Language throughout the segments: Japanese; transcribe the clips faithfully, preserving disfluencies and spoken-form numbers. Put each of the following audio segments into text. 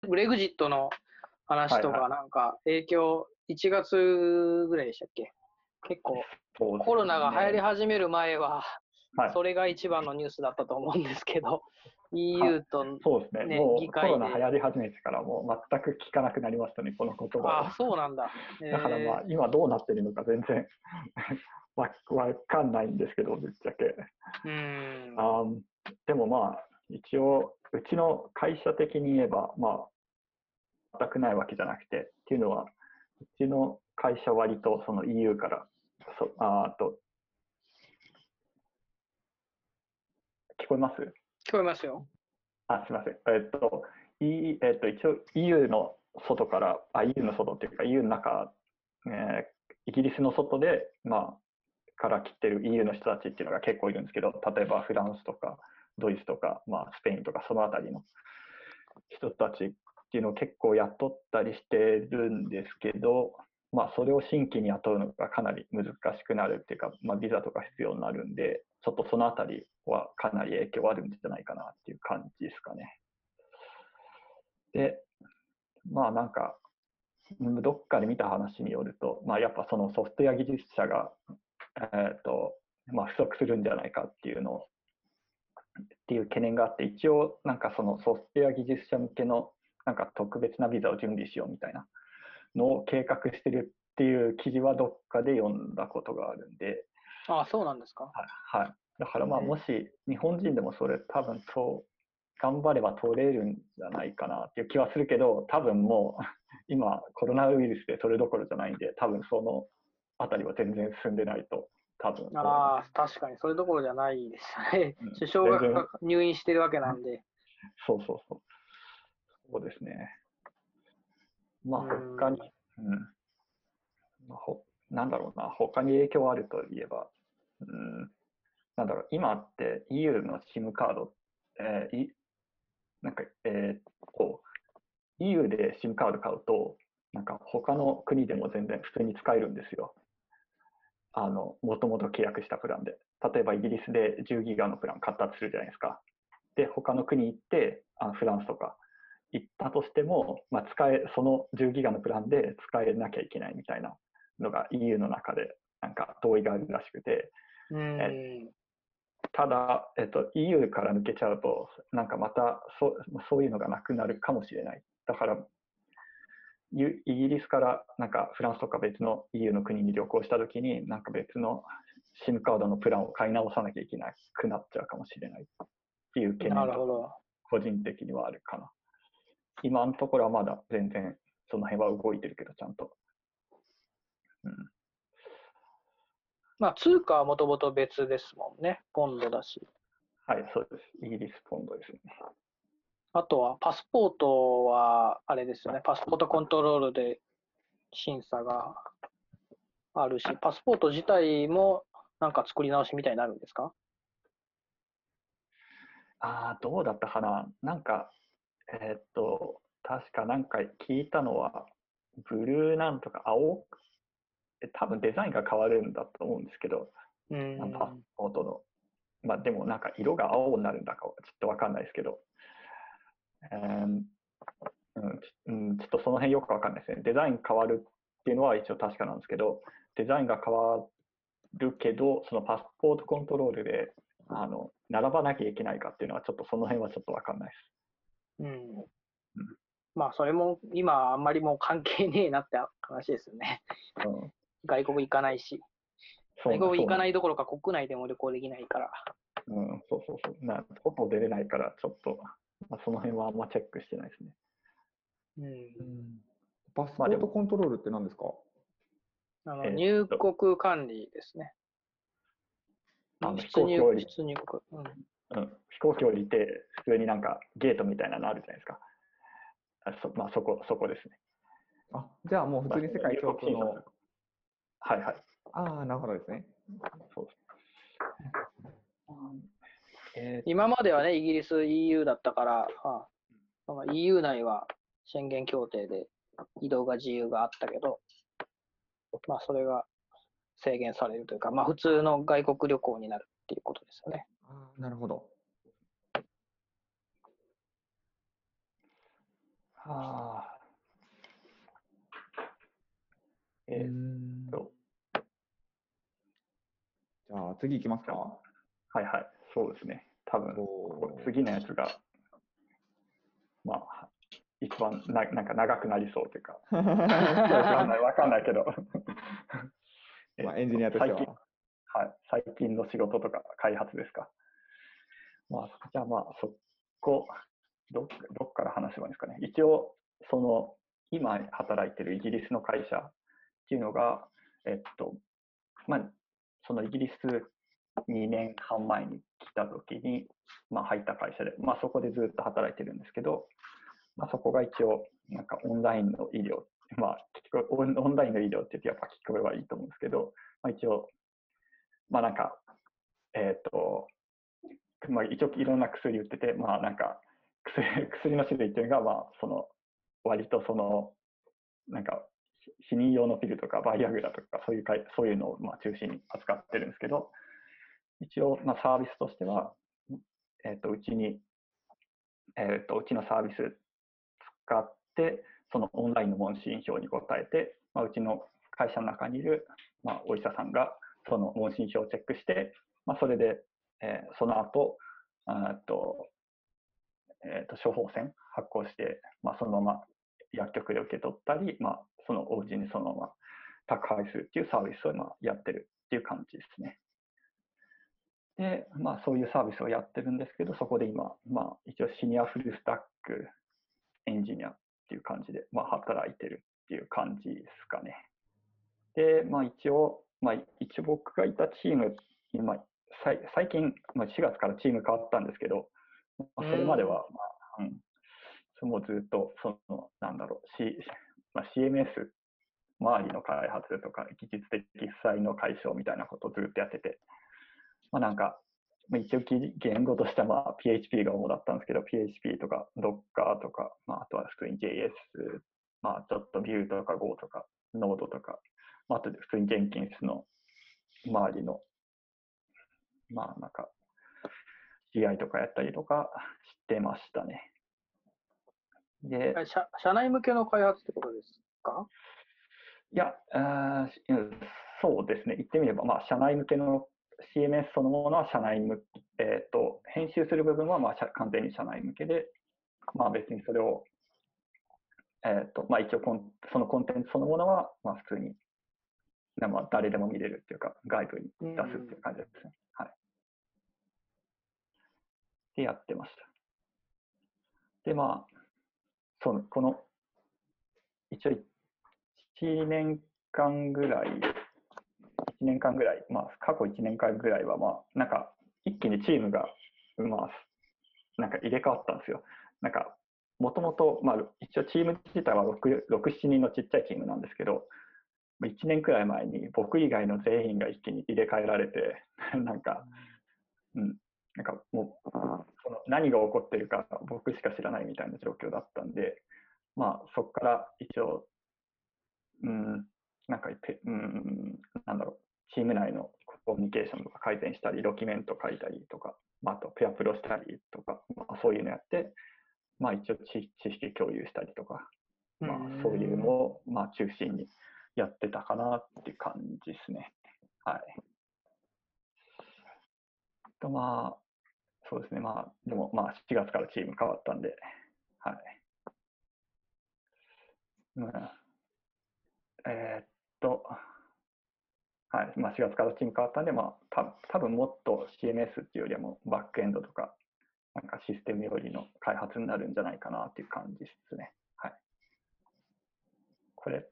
ブレグジットの話とかなんか影響、いちがつぐらいでしたっけ？結構コロナが流行り始める前はそれが一番のニュースだったと思うんですけど、イーユー と、ね、 そうですね、もう議会でコロナ流行り始めてからもう全く聞かなくなりましたね、この言葉は。 あ、そうなんだ。 だからまあ今どうなってるのか全然わかんないんですけど、ぶっちゃけ。 うんあでもまあ一応うちの会社的に言えばまあ全くないわけじゃなくて、っていうのはうちの会社割とその イーユー からそあと聞こえます？ 聞こえますよ。 あ、すみません。えっと、E えっと、一応 イーユー の外から、あ、イーユー の外っていうか イーユー の中、えーイギリスの外で、まあ、から来てる イーユー の人たちっていうのが結構いるんですけど、例えばフランスとかドイツとか、まあ、スペインとかそのあたりの人たちっていうのを結構雇ったりしてるんですけど、まあ、それを新規に雇うのがかなり難しくなるっていうか、まあ、ビザとか必要になるんで、ちょっとそのあたりはかなり影響あるんじゃないかなっていう感じですかね。で、まあなんか、どっかで見た話によると、まあ、やっぱそのソフトウェア技術者が、えーとまあ、不足するんじゃないかっていうのっていう懸念があって、一応なんかそのソフトウェア技術者向けのなんか特別なビザを準備しようみたいなのを計画してるっていう記事はどっかで読んだことがあるんで。 あ、そうなんですか。 はい、はい、だからまあもし日本人でもそれ多分と頑張れば取れるんじゃないかなっていう気はするけど、多分もう今コロナウイルスでそれどころじゃないんで、多分そのあたりは全然進んでないと多分思います。 ああ、確かにそれどころじゃないですよね。 うん、 首相が入院してるわけなんで。 そうそうそう。そうですね。まあ他に、うん、まあ、ほなんだろうな、他に影響あるといえば、うん、なんだろう、今って イーユー の SIM カード、えー、いなんか、えー、っと、イーユー で SIM カード買うと、なんか他の国でも全然普通に使えるんですよ。あの、もともと契約したプランで。例えばイギリスでじゅうギガのプラン買ったとするじゃないですか。で、他の国行って、あのフランスとか行ったとしても、まあ、使え、そのじゅうギガのプランで使えなきゃいけないみたいなのが イーユー の中でなんか同意があるらしくて、えただ、えっと、イーユー から抜けちゃうと、なんかまたそそういうのがなくなるかもしれない。だから、イギリスからなんかフランスとか別の イーユー の国に旅行したときに、なんか別の SIM カードのプランを買い直さなきゃいけなくなっちゃうかもしれないっていう懸念と個人的にはあるかな。今のところはまだ全然その辺は動いてるけど、ちゃんと。うん、 まあ、通貨はもともと別ですもんね。ポンドだし。 はい、そうです。イギリスポンドですね。 あとは、パスポートは、あれですよね。パスポートコントロールで審査があるし、パスポート自体もなんか作り直しみたいになるんですか？ ああ、どうだったかな。なんか、えー、っと、確かなんか聞いたのは、ブルーなんとか青、多分デザインが変わるんだと思うんですけど、 うパスん。 ポートの。まあでもなんか色が青になるんだかはちょっとわかんないですけど、えーうん、ちょっとその辺よくわかんないですね。デザイン変わるっていうのは一応確かなんですけど、デザインが変わるけど、そのパスポートコントロールであの並ばなきゃいけないかっていうのはちょっとその辺はちょっとわかんないです。 うん。 うん、 まあ、それも今あんまりもう関係ねえなって話ですよね。 うん、 外国行かないし。外国行かないどころか国内でも旅行できないから。 うん、そうそうそう。な外出れないから、ちょっと、まあ、その辺はあんまチェックしてないですね。 うん。 パスポートコントロールって何ですか？ あの入国管理ですね。 あの飛行機降り、 出入国、うんうん、飛行機降りて、普通になんかゲートみたいなのあるじゃないですか。あそ,、まあ、そこ、そこですね。 あ、じゃあもう普通に世界共通の。 はいはい。 ああ、なるほどですね。そうです。 えー、今まではね、イギリス イーユー だったから、ああ、イーユー 内は宣言協定で移動が自由があったけど、まあ、それが制限されるというか、まあ、普通の外国旅行になるっていうことですよね。 あ、なるほど。 あーうーえーっん。 と、 じゃあ次行きますか。 はいはい、そうですね。多分、ここおー次のやつが、まあ、一番な、なんか長くなりそうというか、 そうわですね。 かんない、わかんないけど。えまあ、 っエンジニアとと、最近、 しては。 はい、最近の仕事とか開発ですか。まあ、じゃあまあ、そこ、どっどっから話せばいいんですかね。一応、その、今働いてるイギリスの会社っていうのが、えっと、まあ、そのイギリスにねんはん前に来た時に、まあ、入った会社で、まあ、そこでずっと働いてるんですけど、まあ、そこが一応、なんかオンラインの医療、まあ、聞こえオンオンラインの医療って言ってやっぱ聞こえはいいと思うんですけど、まあ、一応、まあなんか、えっ、と、まあ、一応いろんな薬売ってて、まあなんか薬、薬の種類っていうのが、まあその、割とその、なんか、避妊用のピルとかバイアグラとかそういうかいそういうのをまあ中心に扱ってるんですけど、一応まあサービスとしては、えっ、と、うちに、えっ、と、うちのサービス使って、そのオンラインの問診票に答えて、まあ、うちの会社の中にいる、まあ、お医者さんがその問診票をチェックして、まあ、それで、えーその後、あと、えーと処方箋発行して、まあ、そのまま薬局で受け取ったり、まあ、そのお家にそのまま宅配するっていうサービスをまあやってるっていう感じですね。で、まあ、そういうサービスをやってるんですけど、そこで今、まあ、一応シニアフルスタックエンジニアっていう感じで、まあ、働いてるっていう感じですかね。で、まあ、一応、まあ、一応僕がいたチーム、今、最近、まあ、しがつからチーム変わったんですけど、まあ、それまでは、まあ、うん、もうずっと、その、なんだろう、C まあ、シーエムエス 周りの開発とか、技術的負債の解消みたいなことをずっとやってて、まあ、なんか、まあ、一応言語としてはまあ ピーエイチピー が主だったんですけど、ピーエイチピー とか Docker とか、まあ、あとは普通に ジェイエス、まあ、ちょっと Vue とか Go とか Node とか、まあ、あと普通に Jenkins の周りの、まあなんか シーアイ とかやったりとかしてましたね。で、 社社内向けの開発ってことですか？ いや、あそうですね、言ってみれば、まあ、社内向けの シーエムエス そのものは社内向け、えーと、編集する部分はまあ完全に社内向けで、まあ、別にそれを、えーとまあ、一応コン、そのコンテンツそのものはまあ普通に、まあ、誰でも見れるっていうか、外部に出すっていう感じですね。はい。で、やってました。で、まあ、そのこの、一応いちねんかんぐらい、いちねんかんぐらい、まあ、過去いちねんかんぐらいは、まあ、なんか、一気にチームが、まあ、なんか入れ替わったんですよ。なんか、もともと、まあ、一応チーム自体はろく、ろく、しちにんのちっちゃいチームなんですけど、いちねんくらい前に僕以外の全員が一気に入れ替えられて、なんか、うん、なんかもう、その何が起こってるか僕しか知らないみたいな状況だったんで、まあ、そこから一応、うん、なんか、うん、なんだろう、チーム内のコミュニケーションとか改善したり、ドキュメント書いたりとか、まあ、あとペアプロしたりとか、まあ、そういうのやって、まあ、一応知知識共有したりとか、まあ、そういうのを、まあ、中心にやってたかなっていう感じですね。はい。と、まあ、そうですね。まあ、でも、まあ、しちがつからチーム変わったんで、はい。うん、えーっと、はい。まあ、しがつからチーム変わったんで、まあ、た多分もっと シーエムエス っていうよりはもうバックエンドとか、なんかシステムよりの開発になるんじゃないかなっていう感じですね。はい。これ、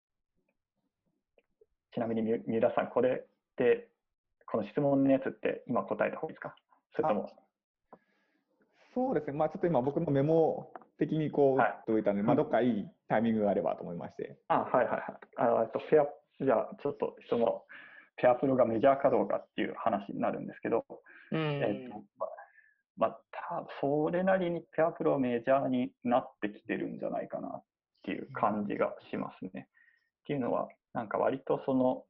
ちなみに三浦さん、これって、この質問のやつって今答えた方がいいですか？それとも。 そうですね。まあちょっと今僕のメモ的にこう打はい。 っておいたので、まあどっかいいタイミングがあればと思いまして。 あ、はいはいはい。あと、ペア、じゃあ、ちょっとその、ペアプロがメジャーかどうかっていう話になるんですけど、 うん、 えっと、まあ、たそれなりにペアプロメジャーになってきてるんじゃないかなっていう感じがしますね。っていうのは、なんか割とその、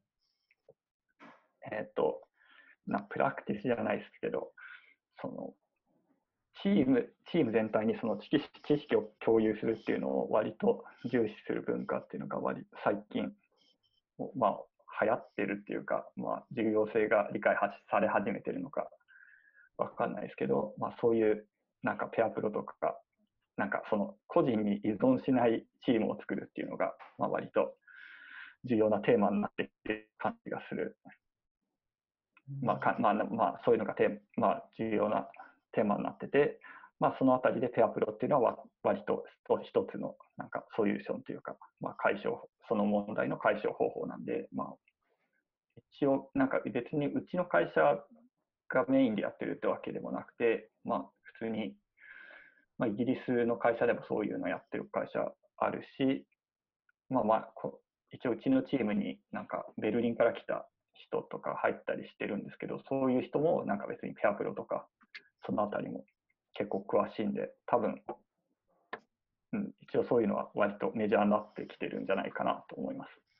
えっと、なプラクティスじゃないですけど、その、 チーム、チーム全体にその知識、知識を共有するっていうのを割と重視する文化っていうのが割最近、まあ、流行ってるっていうか、まあ、重要性が理解され始めてるのかわかんないですけど、まあ、そういうなんかペアプロとか、なんかその個人に依存しないチームを作るっていうのが、まあ、割と重要なテーマになっている感じがする。まあかまあまあ、そういうのがテーマ、まあ、重要なテーマになってて、まあ、そのあたりでペアプロっていうのは割と一つのなんかソリューションというか、まあ、解消、その問題の解消方法なんで、まあ、一応なんか別にうちの会社がメインでやってるってわけでもなくて、まあ、普通に、まあ、イギリスの会社でもそういうのやってる会社あるし、まあまあ、一応うちのチームになんかベルリンから来た人とか入ったりしてるんですけど、そういう人もなんか別にペアプロとかそのあたりも結構詳しいんで、多分、うん、一応そういうのは割とメジャーになってきてるんじゃないかなと思います。